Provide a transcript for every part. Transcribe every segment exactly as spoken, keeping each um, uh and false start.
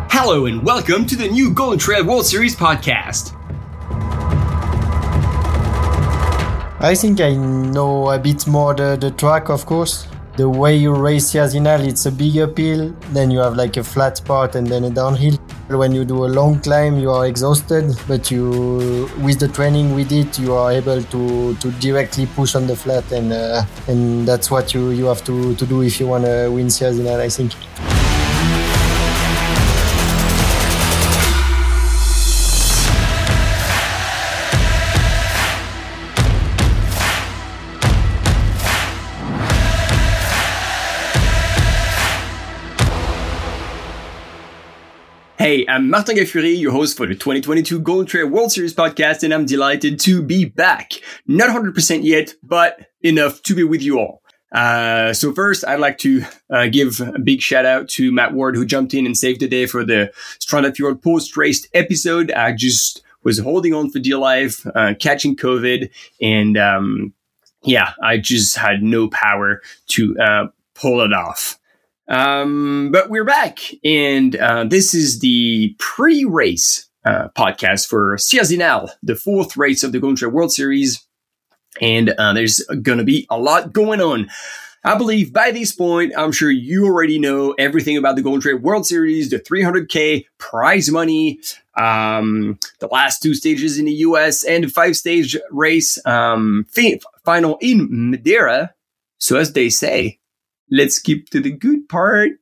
Hello and welcome to the new Golden Trail World Series podcast. I think I know a bit more the, the track, of course. The way you race Sierre-Zinal, it's a big uphill, then you have like a flat part and then a downhill. When you do a long climb, you are exhausted, but you, with the training we did, you are able to, to directly push on the flat, and uh, and that's what you, you have to, to do if you want to win Sierre-Zinal, I think. Hey, I'm Martin Gaffuri, your host for the twenty twenty-two Golden Trail World Series podcast, and I'm delighted to be back. Not one hundred percent yet, but enough to be with you all. Uh, so first, I'd like to uh, give a big shout out to Matt Ward, who jumped in and saved the day for the Stranda Fjord post-race episode. I just was holding on for dear life, uh, catching COVID, and um, yeah, I just had no power to uh, pull it off. Um, but we're back, and uh, this is the pre-race uh, podcast for Sierre-Zinal, the fourth race of the Golden Trail World Series, and uh, there's going to be a lot going on. I believe by this point, I'm sure you already know everything about the Golden Trail World Series, the three hundred K prize money, um, the last two stages in the U S, and the five-stage race um, fi- final in Madeira. So as they say, let's skip to the good part.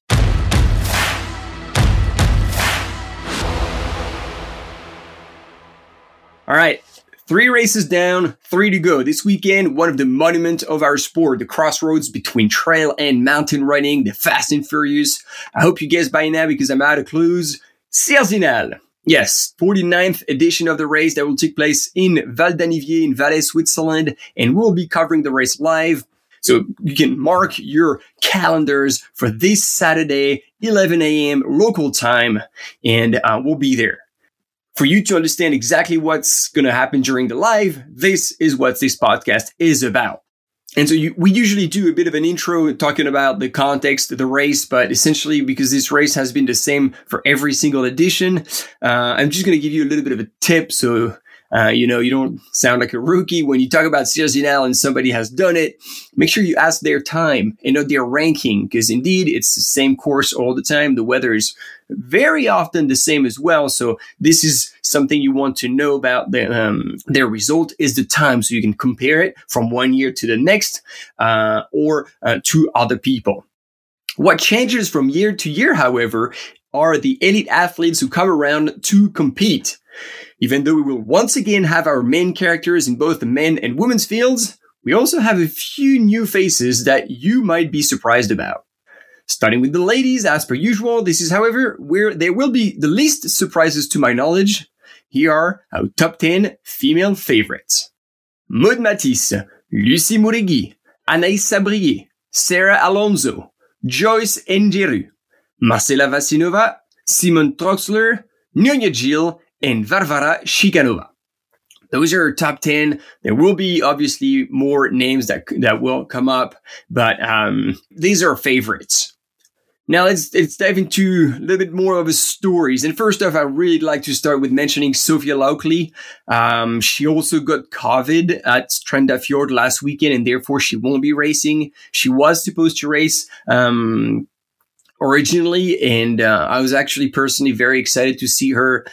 All right, three races down, three to go. This weekend, one of the monuments of our sport, the crossroads between trail and mountain running, the fast and furious. I hope you guessed by now because I'm out of clues. Sierre-Zinal. Yes, forty-ninth edition of the race that will take place in Val d'Anniviers in Valais, Switzerland, and we'll be covering the race live. So you can mark your calendars for this Saturday, eleven a.m. local time, and uh, we'll be there. For you to understand exactly what's going to happen during the live, this is what this podcast is about. And so you, we usually do a bit of an intro talking about the context of the race, but essentially because this race has been the same for every single edition, uh, I'm just going to give you a little bit of a tip so Uh, you know, you don't sound like a rookie. When you talk about Sierre-Zinal and somebody has done it, make sure you ask their time and know their ranking, because indeed it's the same course all the time. The weather is very often the same as well. So this is something you want to know about. The, um, their result is the time, so you can compare it from one year to the next uh, or uh, to other people. What changes from year to year, however, are the elite athletes who come around to compete. Even though we will once again have our main characters in both the men and women's fields, we also have a few new faces that you might be surprised about. Starting with the ladies, as per usual, this is, however, where there will be the least surprises to my knowledge. Here are our top ten female favorites. Maud Matisse, Lucie Mouregui, Anaïs Sabrier, Sarah Alonso, Joyce Njeru, Marcela Vasinova, Simone Troxler, Nyonya Gill, and Varvara Shikanova. Those are top ten. There will be obviously more names that that will come up, but um, these are favorites. Now let's let's dive into a little bit more of the stories. And first off, I really like to start with mentioning Sophia Lauchley. Um, she also got COVID at Stranda Fjord last weekend, and therefore she won't be racing. She was supposed to race um, originally, and uh, I was actually personally very excited to see her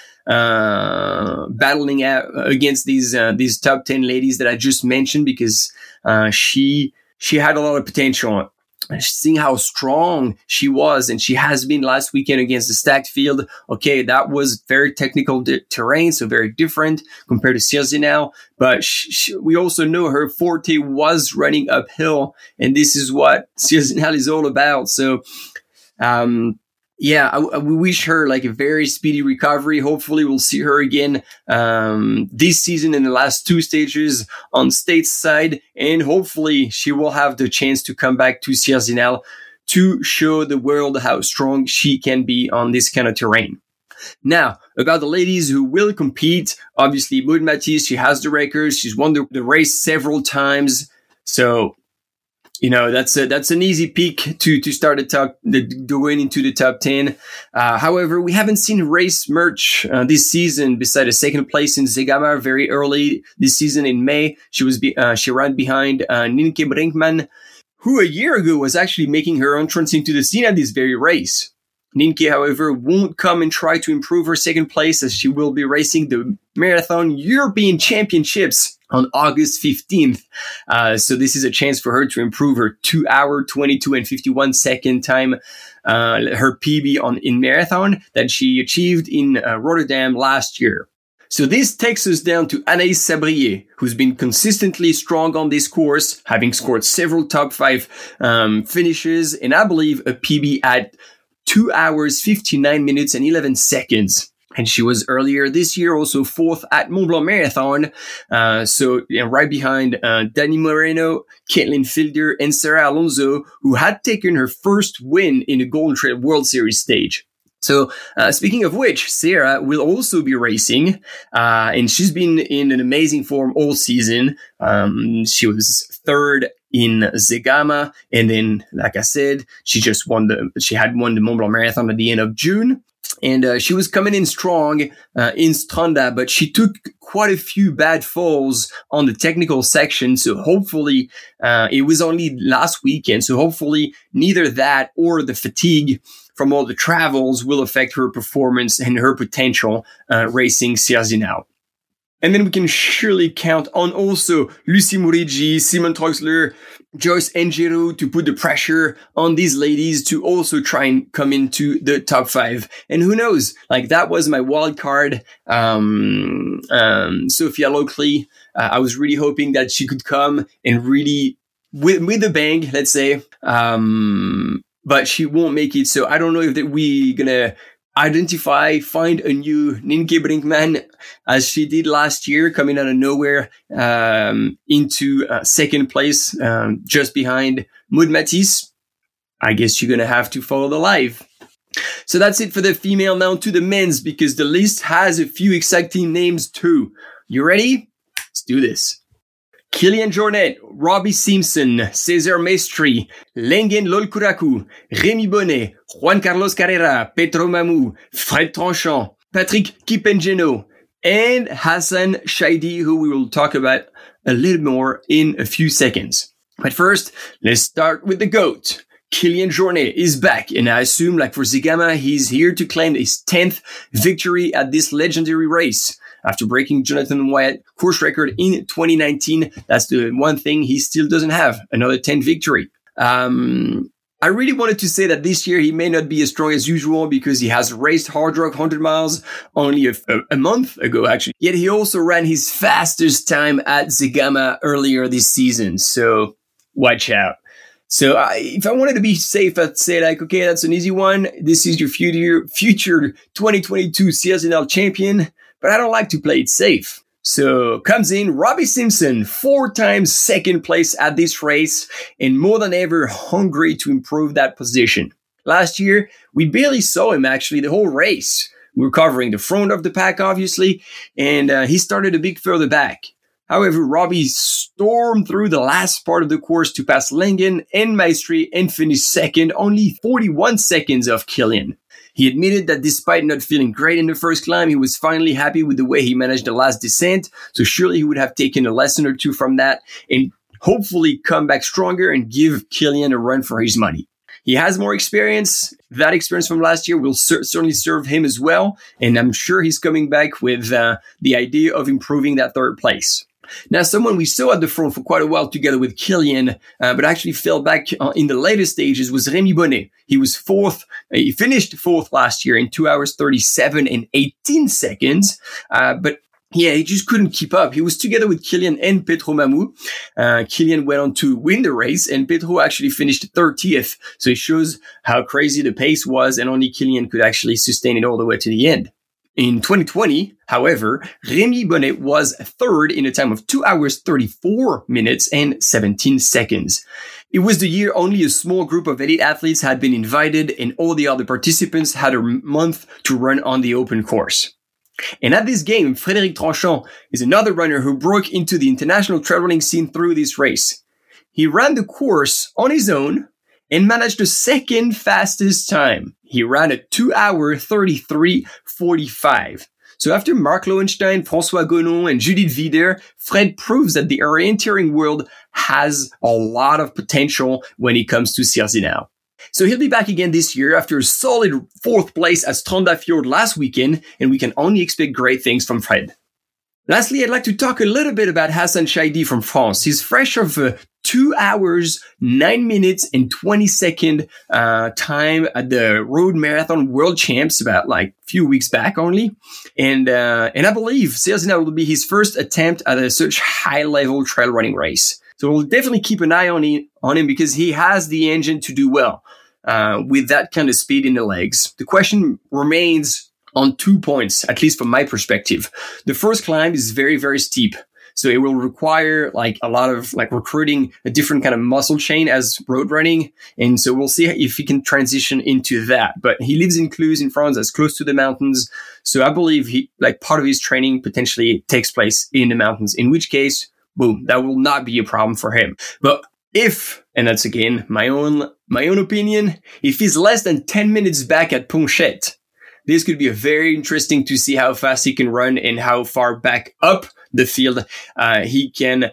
uh, battling out against these, uh, these top ten ladies that I just mentioned, because, uh, she, she had a lot of potential. Seeing how strong she was, and she has been last weekend against the stacked field. Okay, that was very technical di- terrain, so very different compared to Sierre-Zinal. But sh- sh- we also know her forte was running uphill, and this is what Sierre-Zinal is all about. So, um, yeah, I, I, we wish her like a very speedy recovery. Hopefully we'll see her again um, this season in the last two stages on stateside, and hopefully she will have the chance to come back to Sierre-Zinal to show the world how strong she can be on this kind of terrain. Now, about the ladies who will compete, obviously Maud Matisse, she has the record. She's won the, the race several times. So You know, that's a, that's an easy pick to, to start the top, the, going into the top ten. Uh, however, we haven't seen race merch, uh, this season beside a second place in Zegama very early this season in May. She was, be, uh, she ran behind, uh, Nienke Brinkman, who a year ago was actually making her entrance into the scene at this very race. Nienke, however, won't come and try to improve her second place as she will be racing the Marathon European Championships on August fifteenth. Uh, so this is a chance for her to improve her two hour, twenty-two and fifty-one second time, uh, her P B on in marathon that she achieved in uh, Rotterdam last year. So this takes us down to Anaïs Sabrier, who's been consistently strong on this course, having scored several top five um, finishes, and I believe a P B at two hours, fifty-nine minutes and eleven seconds. And she was earlier this year also fourth at Mont Blanc Marathon. Uh, so you know, right behind uh, Dani Moreno, Caitlin Fielder, and Sarah Alonso, who had taken her first win in the Golden Trail World Series stage. So uh, speaking of which, Sarah will also be racing, uh, and she's been in an amazing form all season. Um, she was third in Zegama, and then, like I said, she just won the, she had won the Mont Blanc Marathon at the end of June. And uh, she was coming in strong uh, in Stranda, but she took quite a few bad falls on the technical section. So hopefully, uh, it was only last weekend. So hopefully neither that or the fatigue from all the travels will affect her performance and her potential uh, racing Sierre-Zinal. And then we can surely count on also Lucie Murigi, Simone Troxler, Joyce Engeru to put the pressure on these ladies to also try and come into the top five. And who knows, like that was my wild card. Um, um, Sophia Lockley, uh, I was really hoping that she could come and really, with, with a bang, let's say, um, but she won't make it. So I don't know if that we gonna identify, find a new Nienke Brinkman as she did last year, coming out of nowhere um, into uh, second place, um, just behind Maud Matisse. I guess you're going to have to follow the live. So that's it for the female. Now to the men's, because the list has a few exciting names too. You ready? Let's do this. Kilian Jornet, Robbie Simpson, César Maestri, Lengen Lolkuraku, Rémi Bonnet, Juan Carlos Carrera, Petro Mamou, Fred Tranchant, Patrick Kipengeno, and Hassan Shaidi, who we will talk about a little more in a few seconds. But first, let's start with the GOAT. Kilian Jornet is back, and I assume, like for Zegama, he's here to claim his tenth victory at this legendary race. After breaking Jonathan Wyatt course record in twenty nineteen, that's the one thing he still doesn't have, another ten victory. Um, I really wanted to say that this year he may not be as strong as usual because he has raced Hard Rock one hundred miles only a, a, a month ago, actually. Yet he also ran his fastest time at Zegama earlier this season, so watch out. So uh, if I wanted to be safe, I'd say like, okay, that's an easy one. This is your future, future twenty twenty-two Sierre-Zinal champion. But I don't like to play it safe. So comes in Robbie Simpson, four times second place at this race, and more than ever hungry to improve that position. Last year, we barely saw him actually the whole race. We were covering the front of the pack, obviously, and uh, he started a bit further back. However, Robbie stormed through the last part of the course to pass Lengen and Maestri and finish second, only forty-one seconds off Kilian. He admitted that despite not feeling great in the first climb, he was finally happy with the way he managed the last descent. So surely he would have taken a lesson or two from that and hopefully come back stronger and give Kilian a run for his money. He has more experience. That experience from last year will cer- certainly serve him as well. And I'm sure he's coming back with uh, the idea of improving that third place. Now, someone we saw at the front for quite a while together with Kilian, uh, but actually fell back uh, in the later stages was Rémi Bonnet. He was fourth. Uh, he finished fourth last year in two hours, thirty-seven and eighteen seconds. Uh, but yeah, he just couldn't keep up. He was together with Kilian and Petro Mamou. Uh, Kilian went on to win the race, and Petro actually finished thirtieth. So it shows how crazy the pace was, and only Kilian could actually sustain it all the way to the end. In twenty twenty, however, Rémi Bonnet was third in a time of two hours, thirty-four minutes and seventeen seconds. It was the year only a small group of elite athletes had been invited and all the other participants had a month to run on the open course. And at this game, Frédéric Tranchant is another runner who broke into the international trail running scene through this race. he ran the course on his own and managed the second fastest time. He ran at two hours, thirty-three forty-five. So after Mark Lowenstein, François Gonon, and Judith Wieder, Fred proves that the orienteering world has a lot of potential when it comes to Sierzinal. So he'll be back again this year after a solid fourth place at Strandafjord last weekend, and we can only expect great things from Fred. Lastly, I'd like to talk a little bit about Hassan Chaidi from France. He's fresh of uh, two hours, nine minutes, and twenty second uh, time at the Road Marathon World Champs about like a few weeks back only. And uh, and I believe Sierzinal will be his first attempt at a such high-level trail running race. So we'll definitely keep an eye on him, on him because he has the engine to do well uh, with that kind of speed in the legs. The question remains on two points, at least from my perspective. The first climb is very, very steep. So it will require like a lot of like recruiting a different kind of muscle chain as road running. And so we'll see if he can transition into that. But he lives in Cluse in France, that's close to the mountains. So I believe he like part of his training potentially takes place in the mountains, in which case, boom, that will not be a problem for him. But if, and that's again my own my own opinion, if he's less than ten minutes back at Ponchette, this could be a very interesting to see how fast he can run and how far back up the field uh, he can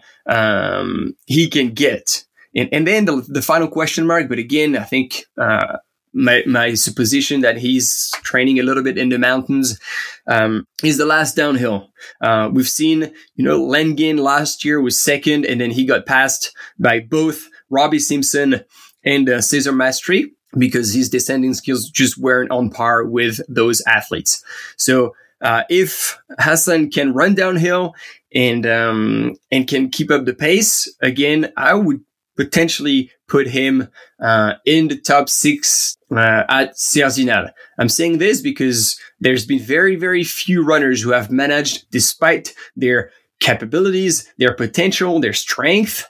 um, he can get. And, and then the, the final question mark, but again, I think uh, my my supposition that he's training a little bit in the mountains um, is the last downhill. Uh, we've seen, you know, Lengin last year was second, and then he got passed by both Robbie Simpson and uh, Cesar Mastri, because his descending skills just weren't on par with those athletes. So uh, if Hassan can run downhill and um, and can keep up the pace, again, I would potentially put him uh, in the top six uh, at Sierzinal. I'm saying this because there's been very, very few runners who have managed, despite their capabilities, their potential, their strength,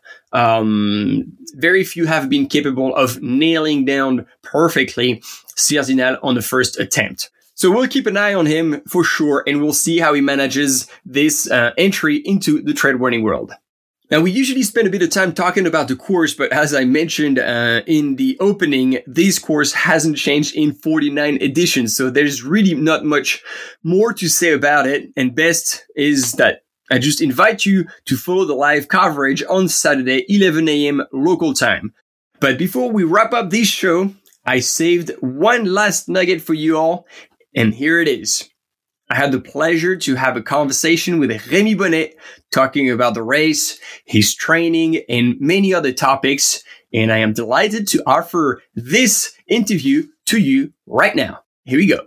Um, very few have been capable of nailing down perfectly Sierzinal on the first attempt. So we'll keep an eye on him for sure, and we'll see how he manages this uh, entry into the trail running world. Now, we usually spend a bit of time talking about the course, but as I mentioned uh, in the opening, this course hasn't changed in forty-nine editions, so there's really not much more to say about it, and best is that I just invite you to follow the live coverage on Saturday, eleven a.m. local time. But before we wrap up this show, I saved one last nugget for you all, and here it is. I had the pleasure to have a conversation with Rémi Bonnet talking about the race, his training, and many other topics, and I am delighted to offer this interview to you right now. Here we go.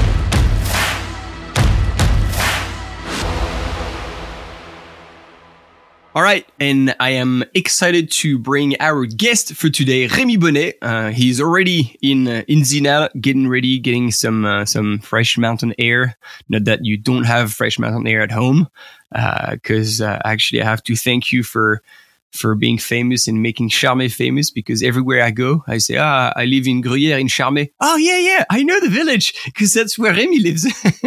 All right, and I am excited to bring our guest for today, Rémi Bonnet. Uh, he's already in uh, in Zinal, getting ready, getting some uh, some fresh mountain air. Not that you don't have fresh mountain air at home, because uh, uh, actually I have to thank you for for being famous and making Charmey famous. Because everywhere I go, I say, "Ah, I live in Gruyère in Charmey." Oh yeah, yeah, I know the village because that's where Rémi lives.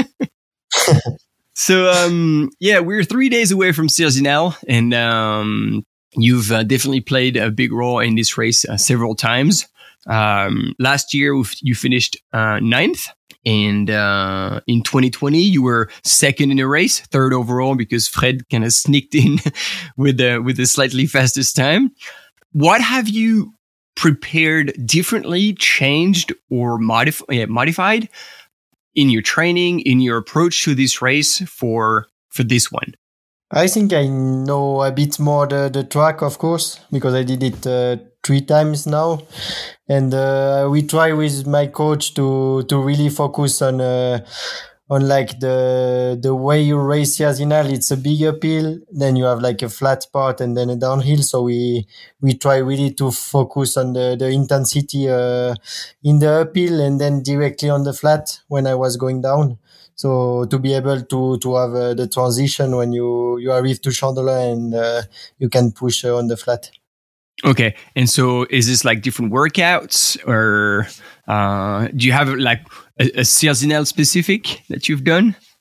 So, um, yeah, we're three days away from Sierzinal, and um, you've uh, definitely played a big role in this race uh, several times. Um, last year, you finished uh, ninth, and uh, in twenty twenty, you were second in the race, third overall, because Fred kind of sneaked in with the with the slightly fastest time. What have you prepared differently, changed, or modif- yeah, modified in your training, in your approach to this race for for this one? I think I know a bit more the, the track, of course, because I did it uh, three times now. And uh, we try with my coach to to really focus on uh, on like the the way you race Sierzinal. It's a big uphill, then you have like a flat part and then a downhill. So we we try really to focus on the the intensity uh, in the uphill and then directly on the flat when I was going down. So to be able to to have uh, the transition when you you arrive to Chandelin and uh, you can push uh, on the flat. Okay, and so is this like different workouts, or uh, do you have like a, a Sierzinal specific that you've done?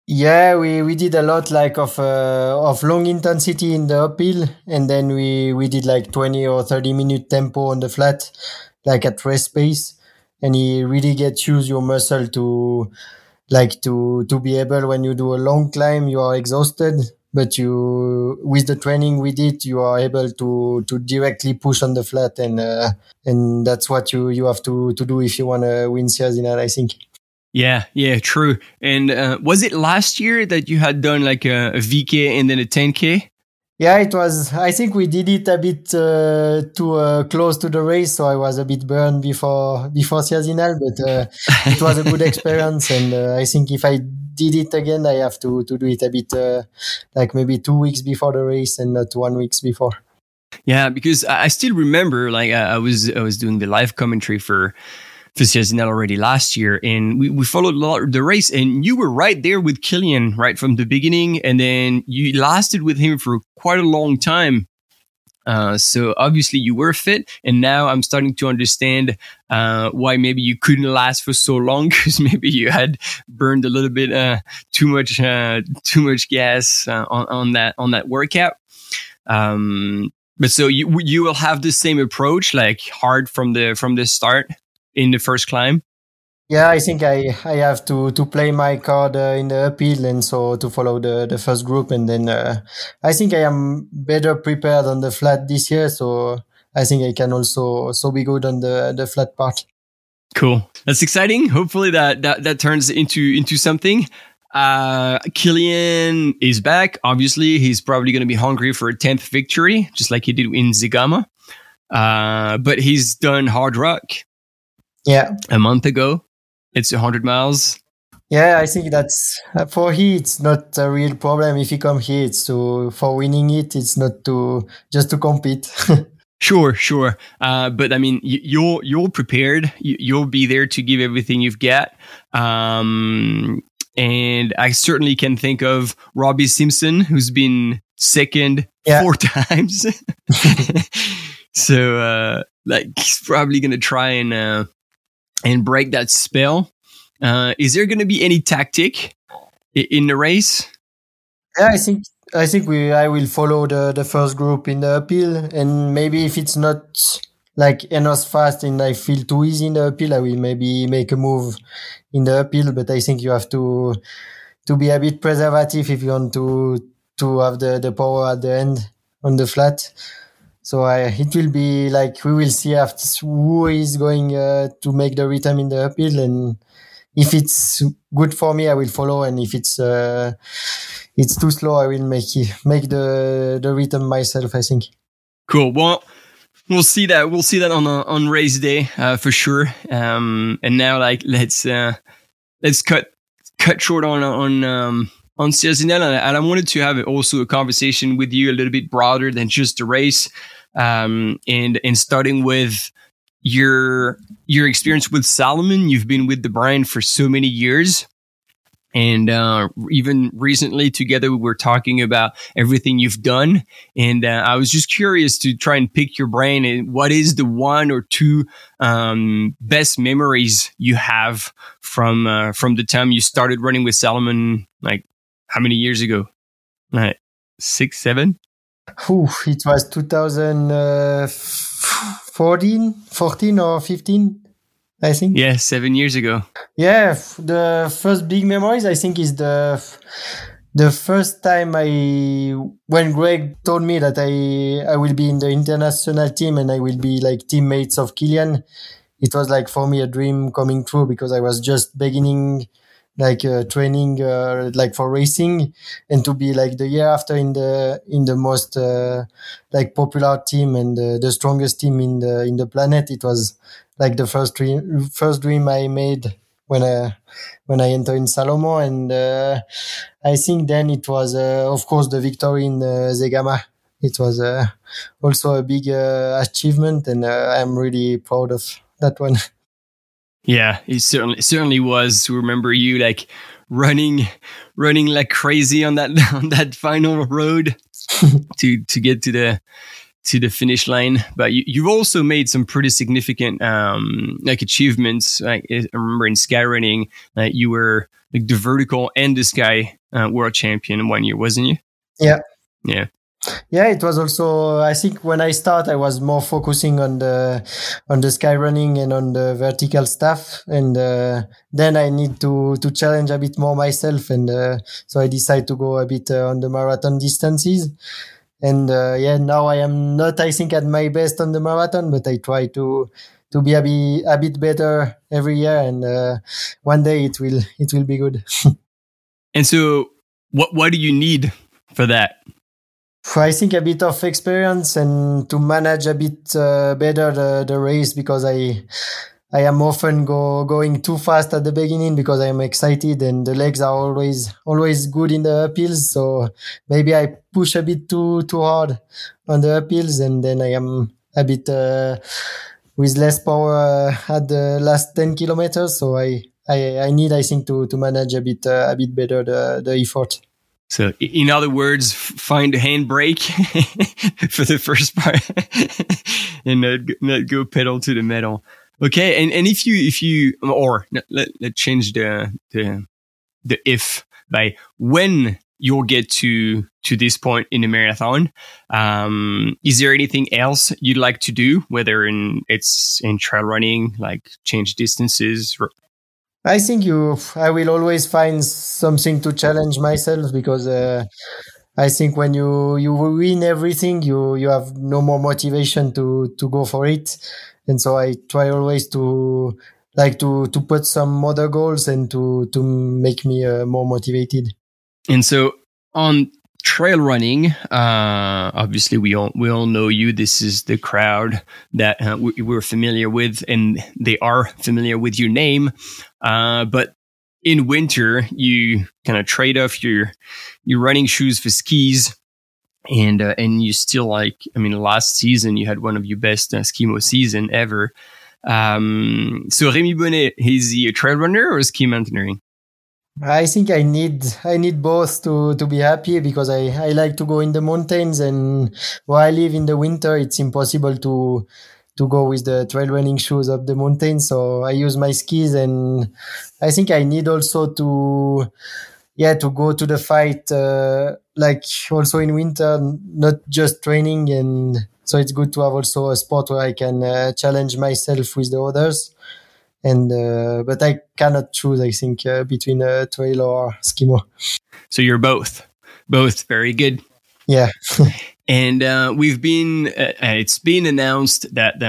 Yeah, we, we did a lot like of uh, of long intensity in the uphill, and then we, we did like twenty or thirty minute tempo on the flat, like at rest pace, and it really gets use your muscle to like to to be able when you do a long climb you are exhausted, but you with the training we did you are able to to directly push on the flat, and uh, and that's what you you have to to do if you want to win Ciazinal, I think. Yeah, yeah, true. And uh, was it last year that you had done like a, a V K and then a ten K? Yeah, it was. I think we did it a bit uh, too uh, close to the race, so I was a bit burned before before Ciazinal, but uh, it was a good experience, and uh, I think if I did it again, I have to to do it a bit uh, like maybe two weeks before the race and not one weeks before. Yeah, because I still remember, like I, I was I was doing the live commentary for. for Ciazinal already last year, and we, we followed a lot of the race, and you were right there with Kilian right from the beginning, and then you lasted with him for quite a long time. Uh, so obviously you were fit, and now I'm starting to understand uh, why maybe you couldn't last for so long, because maybe you had burned a little bit uh, too much uh, too much gas uh, on, on that on that workout. Um, but so you you will have the same approach, like hard from the from the start in the first climb? Yeah, I think I, I have to, to play my card uh, in the uphill, and so to follow the, the first group. And then uh, I think I am better prepared on the flat this year. So I think I can also, also be good on the, the flat part. Cool. That's exciting. Hopefully that, that, that turns into, into something. Uh, Kilian is back. Obviously, he's probably going to be hungry for a tenth victory, just like he did in Zegama. Uh, but he's done hard rock. Yeah. A month ago. It's one hundred miles. Yeah, I think that's uh, for he. It's not a real problem. If you come here, it's to for winning it. It's not to just to compete. Sure, sure. Uh, but I mean, you're you're prepared. You'll be there to give everything you've got. Um, and I certainly can think of Robbie Simpson, who's been second yeah. four times. So, uh, like, he's probably gonna try and. Uh, and break that spell. Uh, is there going to be any tactic I- in the race? Yeah, I think I think we I will follow the, the first group in the uphill, and maybe if it's not like enough fast and I feel too easy in the uphill, I will maybe make a move in the uphill. But I think you have to to be a bit preservative if you want to to have the, the power at the end on the flat. So I, it will be like we will see after who is going uh, to make the rhythm in the uphill, and if it's good for me, I will follow, and if it's uh, it's too slow, I will make it, make the the rhythm myself, I think. Cool. Well, we'll see that. We'll see that on uh, on race day uh, for sure. Um, and now, like, let's uh, let's cut cut short on on. Um, on Ciazinal, and I wanted to have also a conversation with you a little bit broader than just the race, um, and and starting with your your experience with Salomon. You've been with the brand for so many years, and uh, even recently together we were talking about everything you've done, and uh, I was just curious to try and pick your brain and what is the one or two um, best memories you have from uh, from the time you started running with Salomon, like. How many years ago? Like six, seven? Ooh, it was two thousand fourteen, fourteen or fifteen, I think. Yeah, seven years ago. Yeah, the first big memories, I think, is the the first time I when Greg told me that I I will be in the international team and I will be like teammates of Kilian. It was like for me a dream coming true, because I was just beginning. Like uh, training, uh, like for racing, and to be like the year after in the in the most uh, like popular team and uh, the strongest team in the in the planet. It was like the first dream, first dream I made when I when I entered in Salomon, and uh, I think then it was uh, of course the victory in uh, Zegama. It was uh, also a big uh, achievement, and uh, I'm really proud of that one. Yeah, it certainly certainly was. Remember you like running, running like crazy on that on that final road to to get to the to the finish line, but you, you've also made some pretty significant um, like achievements. Like, I remember in skyrunning, uh, you were like the vertical and the sky uh, world champion in one year, wasn't you? Yeah. Yeah. Yeah, it was also, I think when I start, I was more focusing on the, on the sky running and on the vertical stuff. And, uh, then I need to, to challenge a bit more myself. And, uh, so I decided to go a bit uh, on the marathon distances. And, uh, yeah, now I am not, I think, at my best on the marathon, but I try to, to be a bit, a bit better every year. And, uh, one day it will, it will be good. And so what, what do you need for that? I think a bit of experience and to manage a bit uh, better the, the race, because I I am often go going too fast at the beginning because I am excited and the legs are always always good in the uphills. So maybe I push a bit too too hard on the uphills, and then I am a bit uh, with less power uh, at the last ten kilometers. So I I, I need I think to to manage a bit uh, a bit better the the effort. So, in other words, find a handbrake for the first part and not, not go pedal to the metal. Okay, and, and if you if you or let let change the the the if by when you'll get to to this point in the marathon. Um, is there anything else you'd like to do, whether in it's in trail running, like change distances? Or- I think you, I will always find something to challenge myself, because uh, I think when you, you win everything, you, you have no more motivation to, to go for it. And so I try always to like to, to put some other goals and to, to make me uh, more motivated. And so on trail running, uh, obviously we all, we all know you. This is the crowd that uh, we, we're familiar with, and they are familiar with your name. Uh, but in winter, you kind of trade off your, your running shoes for skis. And, uh, and you still like, I mean, last season you had one of your best uh, skimo season ever. Um, so Rémi Bonnet, is he a trail runner or ski mountaineering? I think I need I need both to, to be happy, because I, I like to go in the mountains, and where I live in the winter, it's impossible to to go with the trail running shoes up the mountain. So I use my skis, and I think I need also to yeah to go to the fight uh, like also in winter, not just training. And so it's good to have also a sport where I can uh, challenge myself with the others. And uh, but I cannot choose, I think, uh, between a trail or skimo. So you're both, both very good. Yeah. And uh, we've been, uh, it's been announced that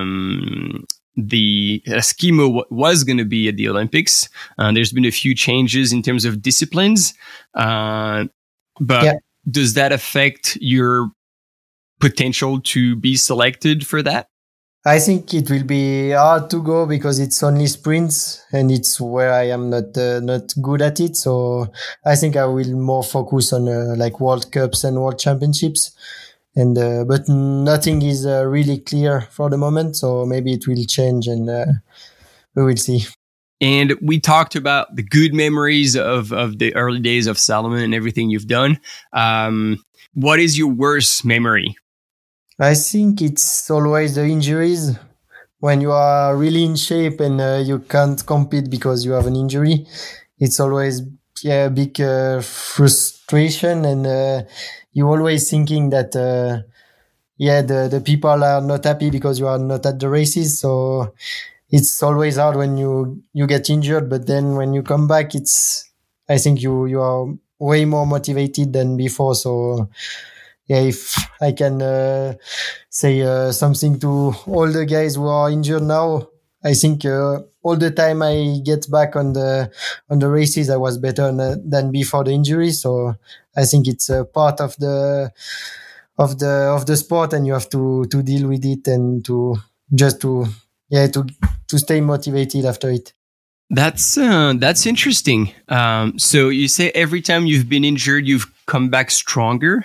um, the uh, skimo w- was going to be at the Olympics. Uh, there's been a few changes in terms of disciplines, uh, but yeah. Does that affect your potential to be selected for that? I think it will be hard to go, because it's only sprints, and it's where I am not uh, not good at it. So I think I will more focus on uh, like World Cups and World Championships, and uh, but nothing is uh, really clear for the moment. So maybe it will change, and uh, we will see. And we talked about the good memories of of the early days of Salomon and everything you've done. Um, what is your worst memory? I think it's always the injuries. When you are really in shape and uh, you can't compete because you have an injury, it's always yeah, a big uh, frustration, and uh, you're always thinking that uh, yeah, the, the people are not happy because you are not at the races. So it's always hard when you, you get injured, but then when you come back, it's I think you, you are way more motivated than before. So yeah, if I can uh, say uh, something to all the guys who are injured now, I think uh, all the time I get back on the on the races, I was better than, than before the injury. So I think it's a part of the of the of the sport, and you have to to deal with it, and to just to yeah to to stay motivated after it. That's uh, that's interesting. Um, so you say every time you've been injured, you've come back stronger.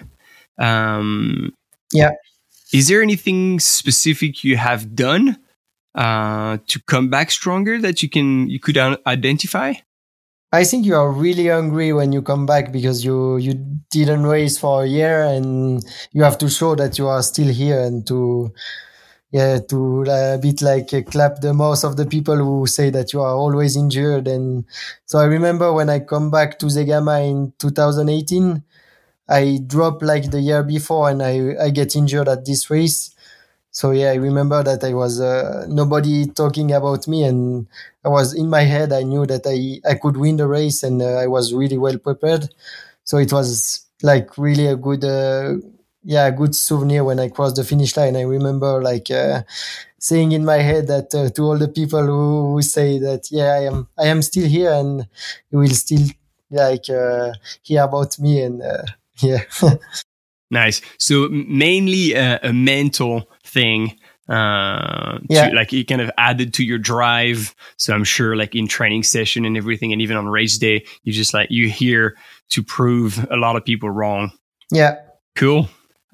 Um, yeah. Is there anything specific you have done uh, to come back stronger that you can you could identify? I think you are really hungry when you come back because you, you didn't race for a year and you have to show that you are still here and to, yeah, to uh, a bit like uh, clap the mouth of the people who say that you are always injured. And so I remember when I come back to Zegama in two thousand eighteen, I dropped like the year before and I, I get injured at this race. So yeah, I remember that I was uh, nobody talking about me, and I was in my head. I knew that I, I could win the race, and uh, I was really well prepared. So it was like really a good, uh, yeah, a good souvenir when I crossed the finish line. I remember like uh, saying in my head that uh, to all the people who, who say that, yeah, I am, I am still here, and you will still like uh, hear about me, and uh, yeah. Nice. So mainly a, a mental thing, uh, yeah. to, like it kind of added to your drive. So I'm sure like in training session and everything, and even on race day, you just like, you here to prove a lot of people wrong. Yeah. Cool.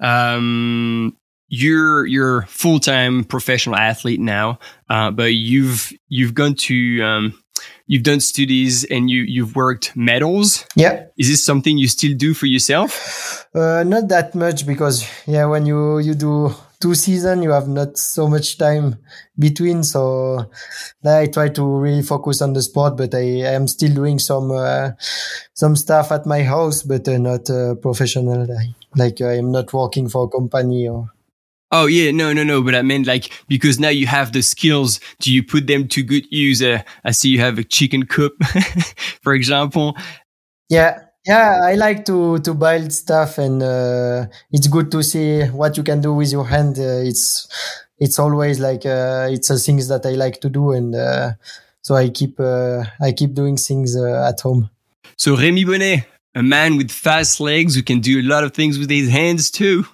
Um, you're, you're full-time professional athlete now, uh, but you've, you've gone to, um, you've done studies and you, you've worked medals. Yeah. Is this something you still do for yourself? Uh, not that much because, yeah, when you, you do two seasons, you have not so much time between. So I try to really focus on the sport, but I, I am still doing some, uh, some stuff at my house, but uh, not uh, professional. Like I am not working for a company or. Oh yeah, no, no, no. But I meant like, because now you have the skills, do you put them to good use? Uh, I see you have a chicken coop, for example. Yeah. Yeah. I like to, to build stuff, and, uh, it's good to see what you can do with your hand. Uh, it's, it's always like, uh, it's a things that I like to do. And, uh, so I keep, uh, I keep doing things uh, at home. So Rémi Bonnet, a man with fast legs who can do a lot of things with his hands too.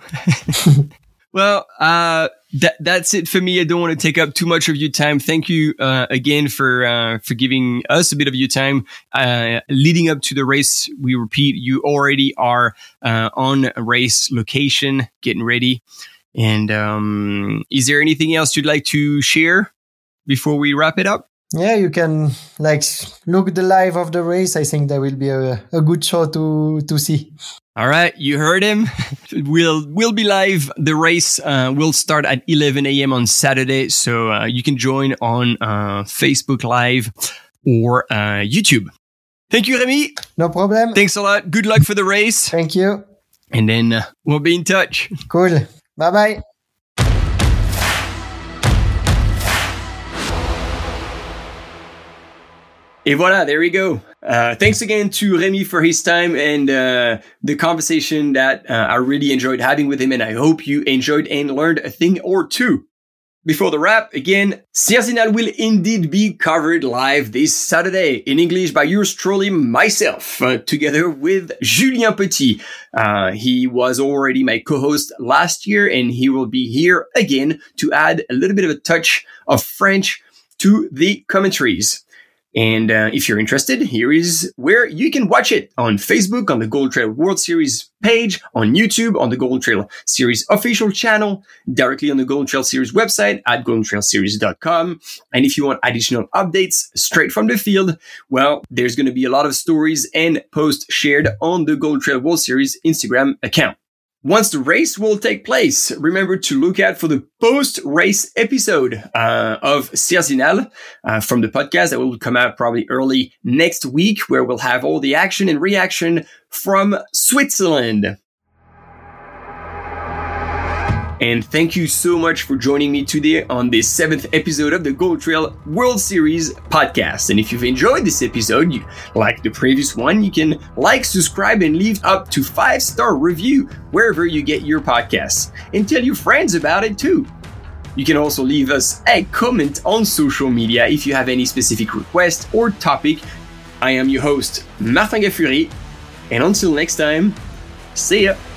Well, uh, that, that's it for me. I don't want to take up too much of your time. Thank you, uh, again for, uh, for giving us a bit of your time, uh, leading up to the race. We repeat, you already are, uh, on a race location, getting ready. And, um, is there anything else you'd like to share before we wrap it up? Yeah, you can like look the live of the race. I think that will be a, a good show to, to see. All right, you heard him. We'll we'll be live. The race uh, will start at eleven a.m. on Saturday, so uh, you can join on uh, Facebook Live or uh, YouTube. Thank you, Rémi. No problem. Thanks a lot. Good luck for the race. Thank you. And then uh, we'll be in touch. Cool. Bye-bye. Et voilà, there we go. Uh, thanks again to Rémi for his time and uh, the conversation that uh, I really enjoyed having with him, and I hope you enjoyed and learned a thing or two. Before the wrap, again, Sierre-Zinal will indeed be covered live this Saturday in English by yours truly, myself, uh, together with Julien Petit. Uh, he was already my co-host last year, and he will be here again to add a little bit of a touch of French to the commentaries. And uh, if you're interested, here is where you can watch it: on Facebook, on the Golden Trail World Series page, on YouTube, on the Golden Trail Series official channel, directly on the Golden Trail Series website at golden trail series dot com. And if you want additional updates straight from the field, well, there's going to be a lot of stories and posts shared on the Golden Trail World Series Instagram account. Once the race will take place, remember to look out for the post-race episode uh, of Sierre-Zinal uh, from the podcast that will come out probably early next week, where we'll have all the action and reaction from Switzerland. And thank you so much for joining me today on this seventh episode of the Golden Trail World Series podcast. And if you've enjoyed this episode, you, like the previous one, you can like, subscribe, and leave up to five-star review wherever you get your podcasts. And tell your friends about it too. You can also leave us a comment on social media if you have any specific request or topic. I am your host, Martin Gaffuri. And until next time, see ya!